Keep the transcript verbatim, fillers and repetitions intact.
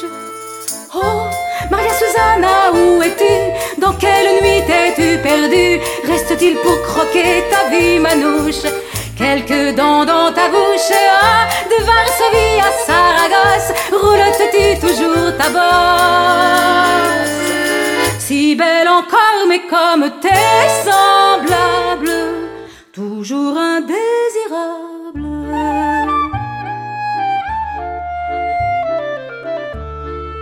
Manouche. Oh, Maria Susanna, où es-tu? Dans quelle nuit t'es-tu perdue? Reste-t-il pour croquer ta vie, Manouche? Quelques dents dans ta bouche, ah, de Varsovie à Saragosse, roulottes-tu toujours ta bosse? Si belle encore, mais comme tes semblables, toujours un dé